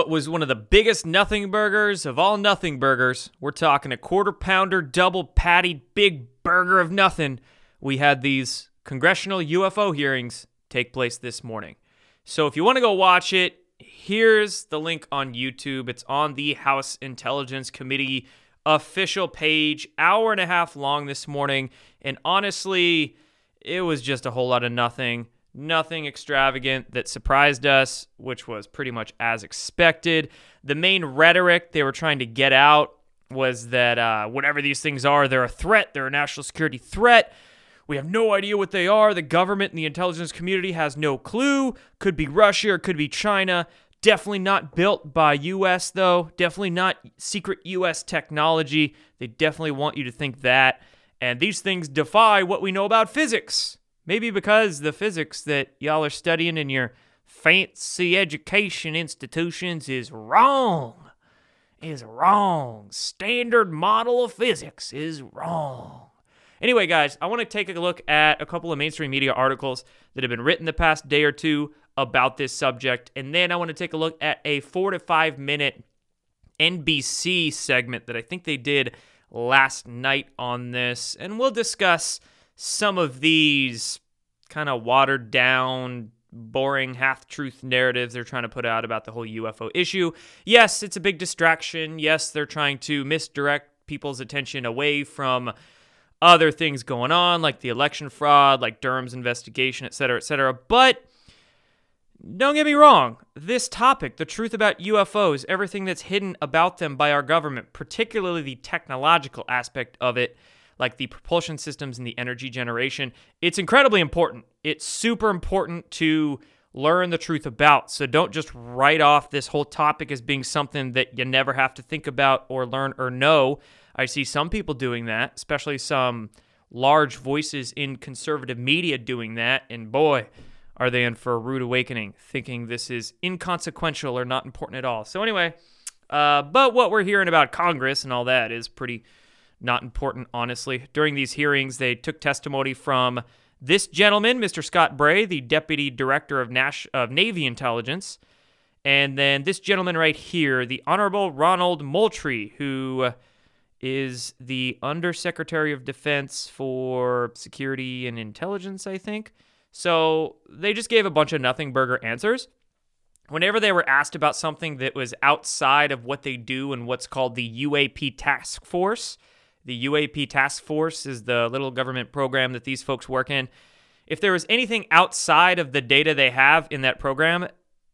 what was one of the biggest nothing burgers of all nothing burgers. We're talking a quarter pounder, double patty, big burger of nothing. We had these congressional UFO hearings take place this morning. So if you want to go watch it, here's the link on YouTube. It's on the House Intelligence Committee official page, hour and a half long this morning. And honestly, it was just a whole lot of nothing. Nothing extravagant that surprised us, which was pretty much as expected. The main rhetoric they were trying to get out was that whatever these things are, they're a threat. They're a national security threat. We have no idea what they are. The government and the intelligence community has no clue. Could be Russia or could be China. Definitely not built by U.S., though. Definitely not secret U.S. technology. They definitely want you to think that. And these things defy what we know about physics. Maybe because the physics that y'all are studying in your fancy education institutions is wrong. Is wrong. Standard model of physics is wrong. Anyway, guys, I want to take a look at a couple of mainstream media articles that have been written the past day or two about this subject. And then I want to take a look at a 4 to 5 minute NBC segment that I think they did last night on this. And we'll discuss some of these kind of watered down, boring half-truth narratives they're trying to put out about the whole UFO issue. Yes, it's a big distraction. Yes, they're trying to misdirect people's attention away from other things going on, like the election fraud, like Durham's investigation, et cetera, et cetera. But don't get me wrong. This topic, the truth about UFOs, everything that's hidden about them by our government, particularly the technological aspect of it, like the propulsion systems and the energy generation, it's incredibly important. It's super important to learn the truth about. So don't just write off this whole topic as being something that you never have to think about or learn or know. I see some people doing that, especially some large voices in conservative media doing that. And boy, are they in for a rude awakening, thinking this is inconsequential or not important at all. So anyway, but what we're hearing about Congress and all that is pretty not important, honestly. During these hearings, they took testimony from this gentleman, Mr. Scott Bray, the Deputy Director of Navy Intelligence, and then this gentleman right here, the Honorable Ronald Moultrie, who is the Undersecretary of Defense for Security and Intelligence, I think. So they just gave a bunch of nothing burger answers. Whenever they were asked about something that was outside of what they do in what's called the UAP Task Force, the UAP Task Force is the little government program that these folks work in. If there was anything outside of the data they have in that program,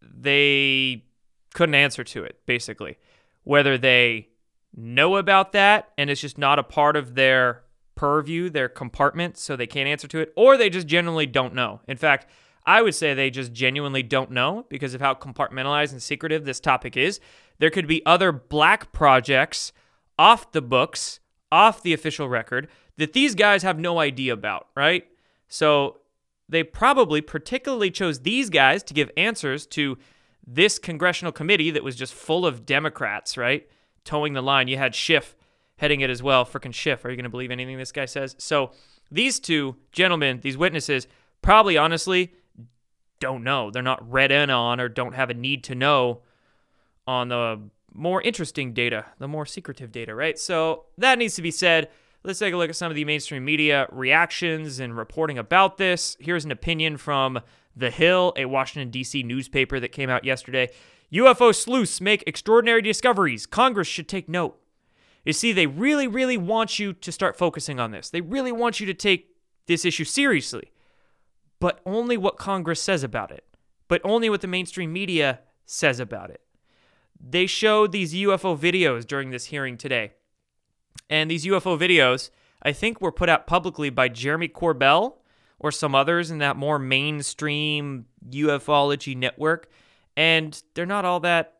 they couldn't answer to it, basically. Whether they know about that and it's just not a part of their purview, their compartment, so they can't answer to it, or they just genuinely don't know. In fact, I would say they just genuinely don't know because of how compartmentalized and secretive this topic is. There could be other black projects off the books, off the official record, that these guys have no idea about, right? So they probably particularly chose these guys to give answers to this congressional committee that was just full of Democrats, right? Towing the line. You had Schiff heading it as well. Frickin' Schiff. Are you going to believe anything this guy says? So these two gentlemen, these witnesses, probably honestly don't know. They're not read in on or don't have a need to know on the more interesting data, the more secretive data, right? So that needs to be said. Let's take a look at some of the mainstream media reactions and reporting about this. Here's an opinion from The Hill, a Washington, D.C. newspaper that came out yesterday. UFO sleuths make extraordinary discoveries. Congress should take note. You see, they really, really want you to start focusing on this. They really want you to take this issue seriously, but only what Congress says about it, but only what the mainstream media says about it. They showed these UFO videos during this hearing today. And these UFO videos, I think, were put out publicly by Jeremy Corbell or some others in that more mainstream ufology network. And they're not all that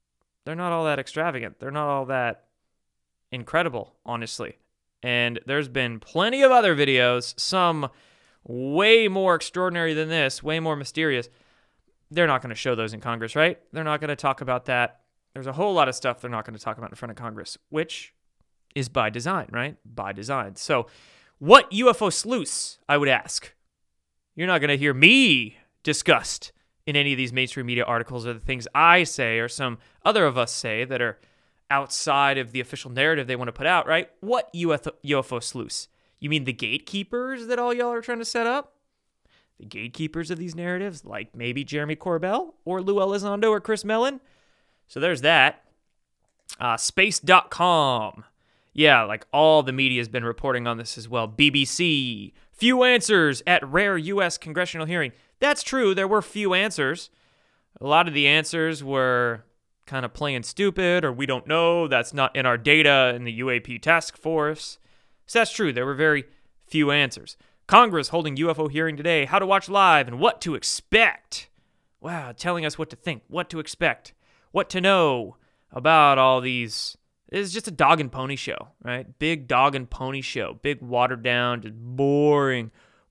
extravagant. They're not all that incredible, honestly. And there's been plenty of other videos, some way more extraordinary than this, way more mysterious. They're not going to show those in Congress, right? They're not going to talk about that. There's a whole lot of stuff they're not going to talk about in front of Congress, which is by design, right? By design. So what UFO sleuths, I would ask? You're not going to hear me discussed in any of these mainstream media articles or the things I say or some other of us say that are outside of the official narrative they want to put out, right? What UFO sleuths? You mean the gatekeepers that all y'all are trying to set up? The gatekeepers of these narratives, like maybe Jeremy Corbell or Lou Elizondo or Chris Mellon? So there's that. Space.com. Yeah, like all the media has been reporting on this as well. BBC. Few answers at rare U.S. congressional hearing. That's true. There were few answers. A lot of the answers were kind of playing stupid or we don't know. That's not in our data in the UAP task force. So that's true. There were very few answers. Congress holding UFO hearing today. How to watch live and what to expect. Wow, telling us what to think, what to expect, what to know about all these. It's just a dog and pony show, right? Big dog and pony show. Big watered down, just boring.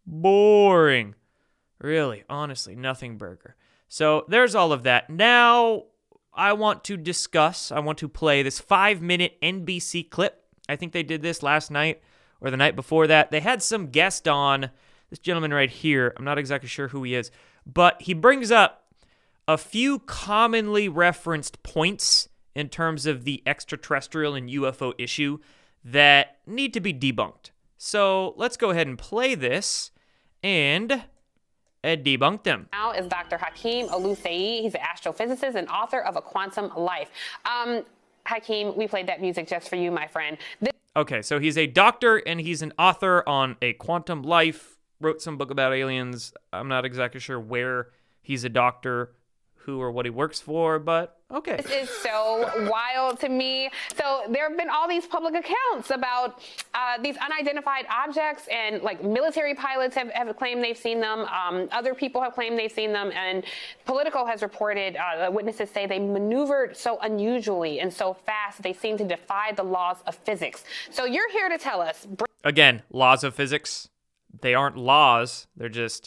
Really, honestly, nothing burger. So there's all of that. Now I want to play this 5-minute NBC clip. I think they did this last night or the night before that. They had some guest on, this gentleman right here. I'm not exactly sure who he is, but he brings up a few commonly referenced points in terms of the extraterrestrial and UFO issue that need to be debunked. So let's go ahead and play this and debunk them. Now is Dr. Hakeem Oluseyi. He's an astrophysicist and author of A Quantum Life. Hakeem, we played that music just for you, my friend. Okay, so he's a doctor and he's an author on A Quantum Life, wrote some book about aliens. I'm not exactly sure where he's a doctor, who or what he works for, but okay. This is so wild to me. So there have been all these public accounts about these unidentified objects, and like military pilots have claimed they've seen them. Other people have claimed they've seen them, and Politico has reported witnesses say they maneuvered so unusually and so fast they seem to defy the laws of physics. So you're here to tell us. Again, laws of physics. They aren't laws. They're just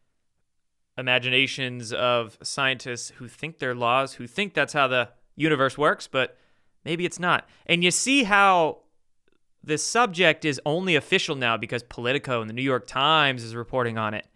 imaginations of scientists who think they're laws, who think that's how the universe works, but maybe it's not. And you see how this subject is only official now because Politico and the New York Times is reporting on it.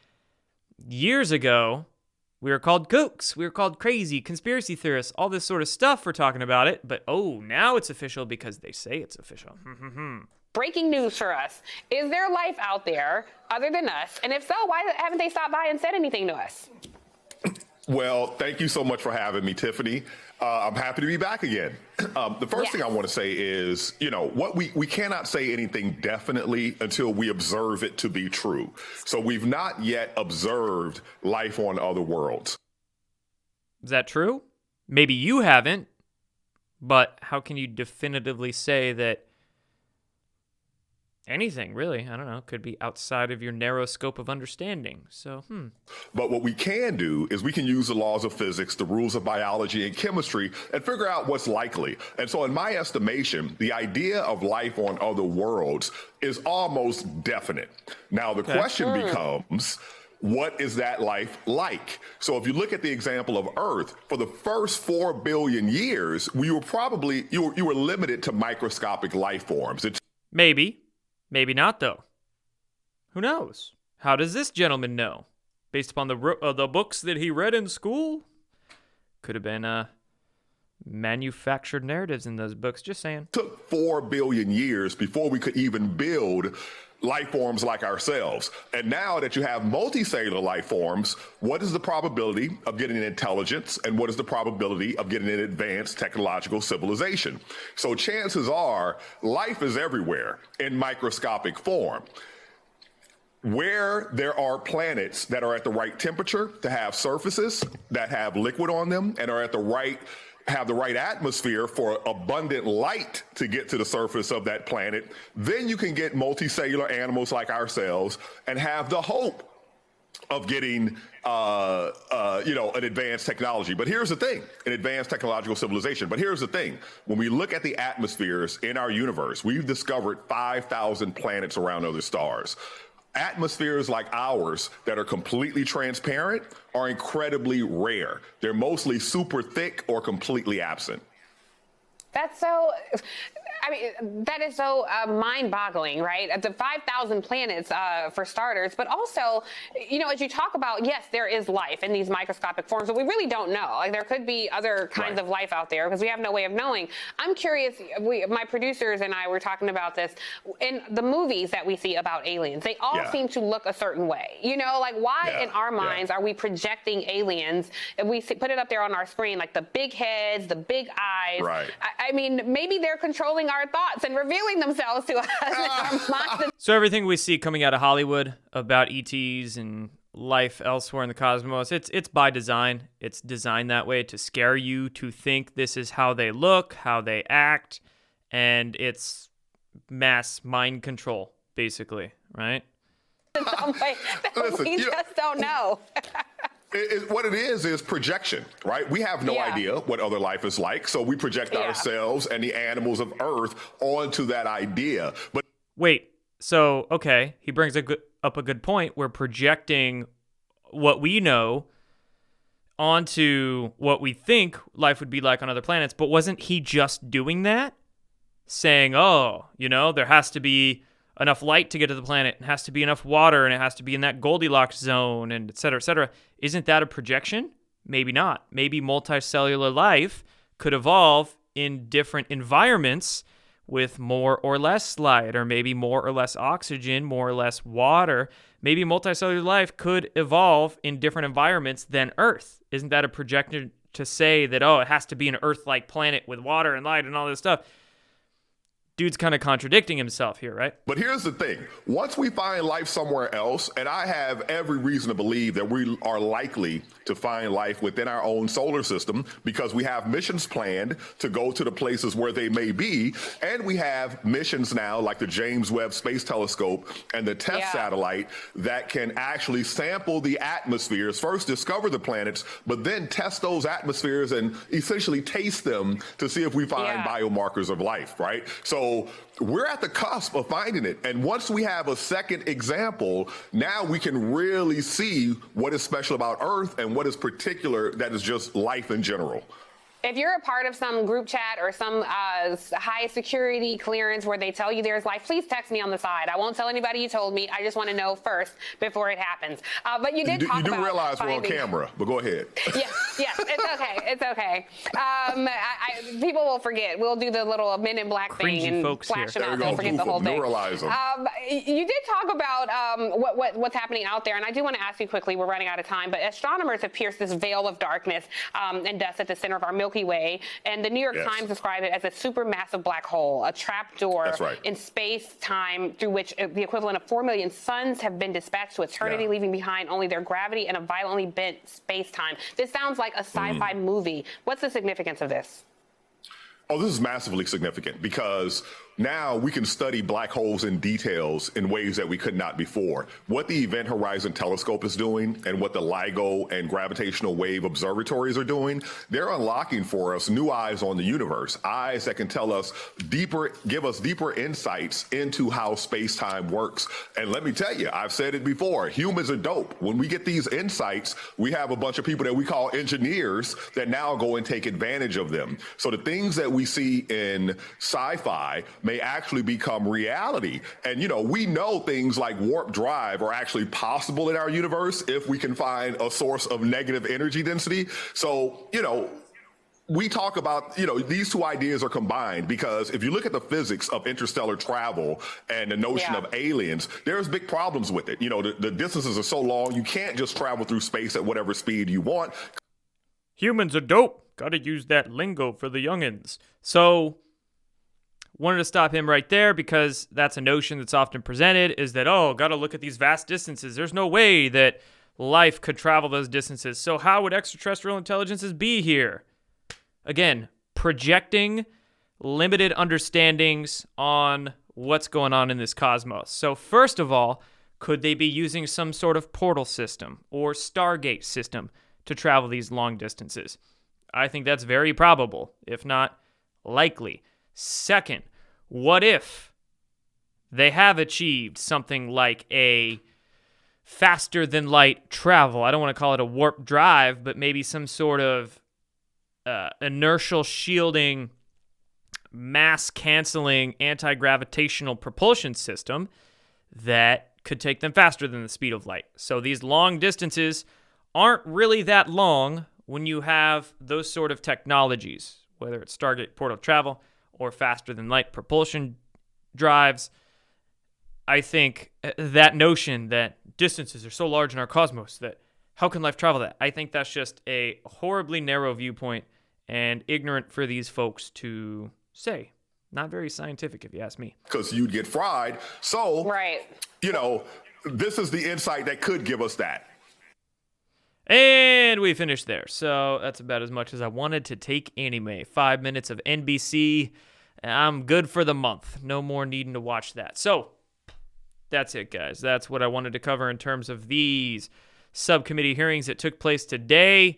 Years ago, we were called kooks, we were called crazy, conspiracy theorists, all this sort of stuff for talking about it, but now it's official because they say it's official. Breaking news for us. Is there life out there other than us? And if so, why haven't they stopped by and said anything to us? Well, thank you so much for having me, Tiffany. I'm happy to be back again. The first thing I want to say is, what we cannot say anything definitely until we observe it to be true. So we've not yet observed life on other worlds. Is that true? Maybe you haven't, but how can you definitively say that anything, really? I don't know. Could be outside of your narrow scope of understanding. So, But what we can do is we can use the laws of physics, the rules of biology and chemistry, and figure out what's likely. And so in my estimation, the idea of life on other worlds is almost definite. Now, the question becomes, what is that life like? So if you look at the example of Earth, for the first 4 billion years, you were limited to microscopic life forms. Maybe not, though. Who knows? How does this gentleman know? Based upon the books that he read in school? Could have been manufactured narratives in those books, just saying. It took 4 billion years before we could even build life forms like ourselves. And now that you have multicellular life forms, what is the probability of getting an intelligence, and what is the probability of getting an advanced technological civilization? So chances are life is everywhere in microscopic form. Where there are planets that are at the right temperature to have surfaces that have liquid on them and are at have the right atmosphere for abundant light to get to the surface of that planet, then you can get multicellular animals like ourselves and have the hope of getting, an advanced technology. But here's the thing, an advanced technological civilization. But here's the thing, when we look at the atmospheres in our universe, we've discovered 5,000 planets around other stars. Atmospheres like ours that are completely transparent are incredibly rare. They're mostly super thick or completely absent. That's so... I mean, that is so mind-boggling, right? The 5,000 planets, for starters, but also, as you talk about, yes, there is life in these microscopic forms, but we really don't know. Like, there could be other kinds of life out there because we have no way of knowing. I'm curious, my producers and I were talking about this, in the movies that we see about aliens, they all seem to look a certain way. Like, why in our minds are we projecting aliens? If we put it up there on our screen, like the big heads, the big eyes. Right. I mean, maybe they're controlling our thoughts and revealing themselves to us in our minds. So everything we see coming out of Hollywood about ETs and life elsewhere in the cosmos, it's by design. It's designed that way to scare you to think this is how they look, how they act, and it's mass mind control, basically, right? In some way that we just don't know. What it is projection, right? We have no idea what other life is like, so we project ourselves and the animals of Earth onto that idea. But wait, so, okay, he brings up a good point. We're projecting what we know onto what we think life would be like on other planets, but wasn't he just doing that? Saying, there has to be enough light to get to the planet, it has to be enough water, and it has to be in that Goldilocks zone, and et cetera, et cetera. Isn't that a projection? Maybe not. Maybe multicellular life could evolve in different environments with more or less light, or maybe more or less oxygen, more or less water. Maybe multicellular life could evolve in different environments than Earth. Isn't that a projection to say that, it has to be an Earth-like planet with water and light and all this stuff? Dude's kind of contradicting himself here, right? But here's the thing. Once we find life somewhere else, and I have every reason to believe that we are likely to find life within our own solar system because we have missions planned to go to the places where they may be. And we have missions now like the James Webb Space Telescope and the TESS satellite that can actually sample the atmospheres, first discover the planets, but then test those atmospheres and essentially taste them to see if we find biomarkers of life, right? So we're at the cusp of finding it. And once we have a second example, now we can really see what is special about Earth and what is particular that is just life in general. If you're a part of some group chat or some high security clearance where they tell you there's life, please text me on the side. I won't tell anybody you told me. I just want to know first before it happens. But you did talk about... You do realize we're on camera, but go ahead. Yes, it's okay. It's okay. People will forget. We'll do the little Men in Black thing and flash them out. They'll forget the whole thing. You did talk about what's happening out there, and I do want to ask you quickly, we're running out of time, but astronomers have pierced this veil of darkness and dust at the center of our Milky Way, and the New York Times described it as a supermassive black hole, a trapdoor in space-time through which the equivalent of 4 million suns have been dispatched to eternity, leaving behind only their gravity and a violently bent space-time. This sounds like a sci-fi movie. What's the significance of this? Oh, this is massively significant because now we can study black holes in details in ways that we could not before. What the Event Horizon Telescope is doing and what the LIGO and gravitational wave observatories are doing, they're unlocking for us new eyes on the universe, eyes that can tell us give us deeper insights into how space-time works. And let me tell you, I've said it before, humans are dope. When we get these insights, we have a bunch of people that we call engineers that now go and take advantage of them. So the things that we see in sci-fi may actually become reality. And, we know things like warp drive are actually possible in our universe if we can find a source of negative energy density. So, we talk about, these two ideas are combined because if you look at the physics of interstellar travel and the notion of aliens, there's big problems with it. The distances are so long, you can't just travel through space at whatever speed you want. Humans are dope. Gotta use that lingo for the youngins. So, wanted to stop him right there because that's a notion that's often presented is that, gotta look at these vast distances. There's no way that life could travel those distances. So how would extraterrestrial intelligences be here? Again, projecting limited understandings on what's going on in this cosmos. So first of all, could they be using some sort of portal system or Stargate system to travel these long distances? I think that's very probable, if not likely. Second, what if they have achieved something like a faster than light travel? I don't want to call it a warp drive, but maybe some sort of inertial shielding mass-canceling anti-gravitational propulsion system that could take them faster than the speed of light. So these long distances aren't really that long when you have those sort of technologies, whether it's Stargate portal travel or faster than light propulsion drives. I think that notion that distances are so large in our cosmos that how can life travel that? I think that's just a horribly narrow viewpoint and ignorant for these folks to say. Not very scientific, if you ask me. Because you'd get fried. So, right. This is the insight that could give us that. And we finished there. So that's about as much as I wanted to take anime. 5 minutes of NBC. I'm good for the month. No more needing to watch that. So that's it, guys. That's what I wanted to cover in terms of these subcommittee hearings that took place today.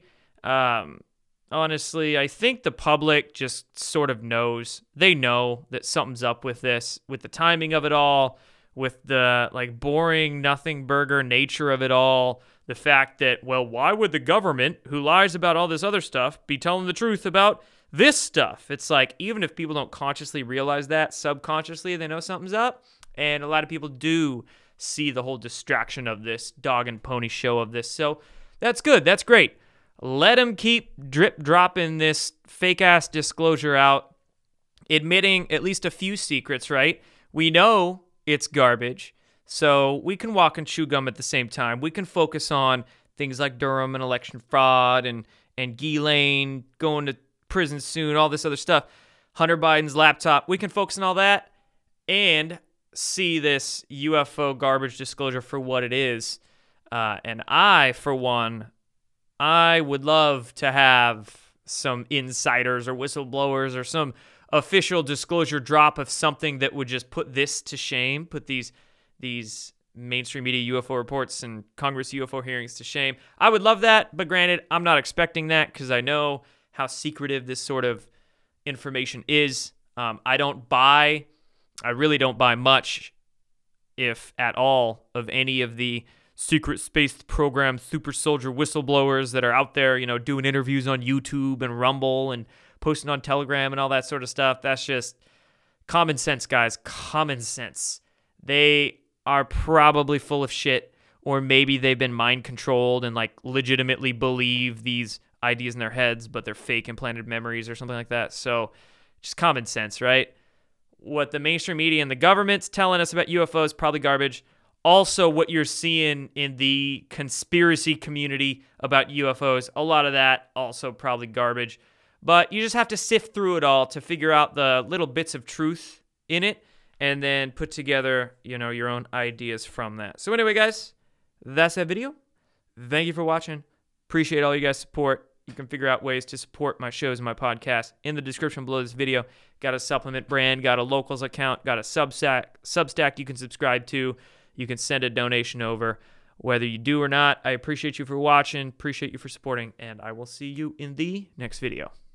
Honestly, I think the public just sort of knows. They know that something's up with this, with the timing of it all, with the boring nothing burger nature of it all. The fact that, well, why would the government, who lies about all this other stuff, be telling the truth about this stuff? It's like, even if people don't consciously realize that, subconsciously they know something's up. And a lot of people do see the whole distraction of this dog and pony show of this. So that's good. That's great. Let them keep drip-dropping this fake-ass disclosure out, admitting at least a few secrets, right? We know it's garbage, so we can walk and chew gum at the same time. We can focus on things like Durham and election fraud and Ghislaine going to prison soon, all this other stuff. Hunter Biden's laptop. We can focus on all that and see this UFO garbage disclosure for what it is. And I, for one, I would love to have some insiders or whistleblowers or some official disclosure drop of something that would just put this to shame, put these mainstream media UFO reports and Congress UFO hearings to shame. I would love that, but granted, I'm not expecting that because I know how secretive this sort of information is. I really don't buy much, if at all, of any of the secret space program super soldier whistleblowers that are out there, doing interviews on YouTube and Rumble and posting on Telegram and all that sort of stuff. That's just common sense, guys. Common sense. They are probably full of shit, or maybe they've been mind controlled and legitimately believe these ideas in their heads, but they're fake implanted memories or something like that. So just common sense, right? What the mainstream media and the government's telling us about UFOs, probably garbage. Also, what you're seeing in the conspiracy community about UFOs, a lot of that also probably garbage. But you just have to sift through it all to figure out the little bits of truth in it and then put together, your own ideas from that. So anyway, guys, that's that video. Thank you for watching. Appreciate all you guys' support. You can figure out ways to support my shows and my podcast in the description below this video. Got a supplement brand, got a locals account, got a Substack you can subscribe to. You can send a donation over. Whether you do or not, I appreciate you for watching, appreciate you for supporting, and I will see you in the next video.